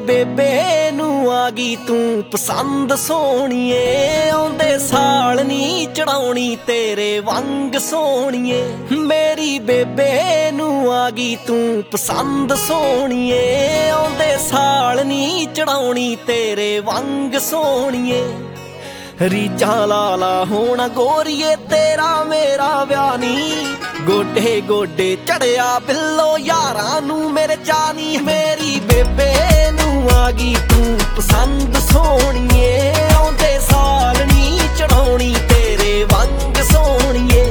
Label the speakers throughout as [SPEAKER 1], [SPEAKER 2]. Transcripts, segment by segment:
[SPEAKER 1] ਬੇਬੇ ਨੂੰ ਆ ਗਈ ਤੂੰ ਪਸੰਦ ਸੋਹਣੀਏ। ਆਉਂਦੇ ਸਾਲ ਨੀ ਚੜਾਉਣੀ ਤੇਰੇ ਵਾਂਗ ਸੋਹਣੀਏ। ਮੇਰੀ ਬੇਬੇ ਨੂੰ ਆ ਗਈ ਤੂੰ ਪਸੰਦ ਸੋਹਣੀਏ। ਆਉਂਦੇ ਸਾਲ ਨੀ ਚੜਾਉਣੀ ਤੇਰੇ ਵਾਂਗ ਸੋਹਣੀਏ। ਰੀਝਾਂ ਲਾਲਾ ਹੋਣਾ ਗੋਰੀਏ ਤੇਰਾ ਮੇਰਾ ਵਿਆਹ ਨੀ। ਗੋਡੇ ਗੋਡੇ ਚੜਿਆ ਬਿੱਲੋ ਯਾਰਾਂ ਨੂੰ ਮੇਰੇ ਚਾਨੀ। ਮੇਰੀ ਬੇਬੇ ਨੂੰ ਆ ਗਈ ਤੂੰ ਪਸੰਦ ਸੋਹਣੀਏ। ਆਉਂਦੇ ਸਾਲ ਨੀ ਚੜਾਉਣੀ ਤੇਰੇ ਵਾਂਗ ਸੋਹਣੀਏ।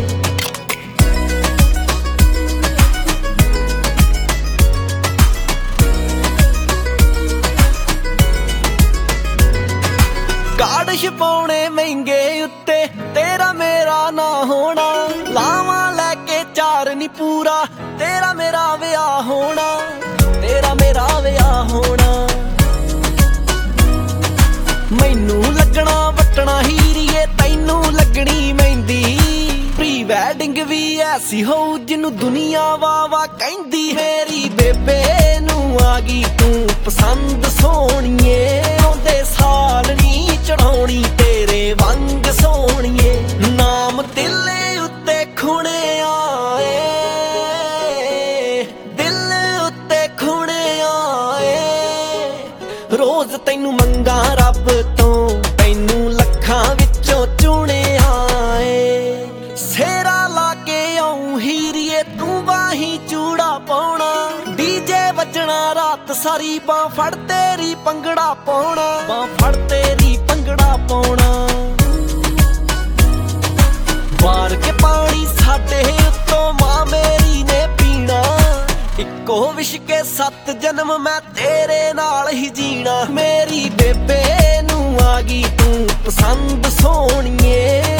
[SPEAKER 1] ਕਾਰਡ ਛਪਾਉਣੇ ਮਹਿੰਗੇ ਉੱਤੇ ਤੇਰਾ ਮੇਰਾ ਨਾ ਹੋਣਾ। ਲਾਵਾਂ ਲੈ ਕੇ ਚਾਰ ਨੀ ਪੂਰਾ ਤੇਰਾ ਮੇਰਾ ਵਿਆਹ ਹੋਣਾ। ਤੇਰਾ ਮੇਰਾ ਵਿਆਹ ਹੋਣਾ। ਮੈਨੂੰ ਲੱਗਣਾ ਵਟਣਾ ਹੀਰੀਏ ਤੈਨੂੰ ਲੱਗਣੀ ਮਹਿੰਦੀ। ਪ੍ਰੀ ਵੈਡਿੰਗ ਵੀ ਐਸੀ ਹੋਊ ਜਿਹਨੂੰ ਦੁਨੀਆ ਵਾਵਾ ਕਹਿੰਦੀ। ਮੇਰੀ ਬੇਬੇ ਨੂੰ ਆ ਗਈ ਤੂੰ ਪਸੰਦ ਸੋਹਣੀਏ। ਆਉਂਦੇ ਸਾਲ ਨੀ ਚੜਾਉਣੀ ਤੇਰੇ ਵਾਂਗ ਸੋਹਣੀਏ। ਨਾਮ ਦਿਲ ਉੱਤੇ ਖੁਣਿਆ ਏ, ਦਿਲ ਉੱਤੇ ਖੁਣਿਆ ਏ। ਰੋਜ਼ ਤੈਨੂੰ ਮੰਗਾ ਰੱਬ ਤੋਂ ਤੈਨੂੰ ਲੱਖਾਂ ਵਿੱਚੋਂ ਚੁਣਿਆ ਏ। ਸੇਰਾ ਲਾ ਕੇ ਆਉਂ ਹੀਰੀਏ ਤੂੰ ਬਾਹੀਂ ਚੂੜਾ ਪਾਉਣਾ। ਡੀਜੇ ਵੱਜਣਾ ਰਾਤ ਸਾਰੀ ਬਾਂਹ ਫੜ ਤੇਰੀ ਭੰਗੜਾ ਪਾਉਣਾ। ਬਾਂਹ ਫੜ ਤੇਰੀ ਭੰਗੜਾ ਪਾਉਣਾ। ਵਾਰ ਕੇ ਪਾਣੀ ਸਾਡੇ ਉੱਤੋਂ ਮਾਂ ਮੇਰੀ ਨੇ ਪੀਣਾ। ਇੱਕੋ ਵਿਸ਼ ਕੇ 7 ਜਨਮ ਮੈਂ ਤੇਰੇ ਨਾਲ ਹੀ ਜੀਣਾ। ਮੇਰੀ ਬੇਬੇ ਨੂੰ ਆ ਗਈ ਤੂੰ ਪਸੰਦ ਸੋਹਣੀਏ।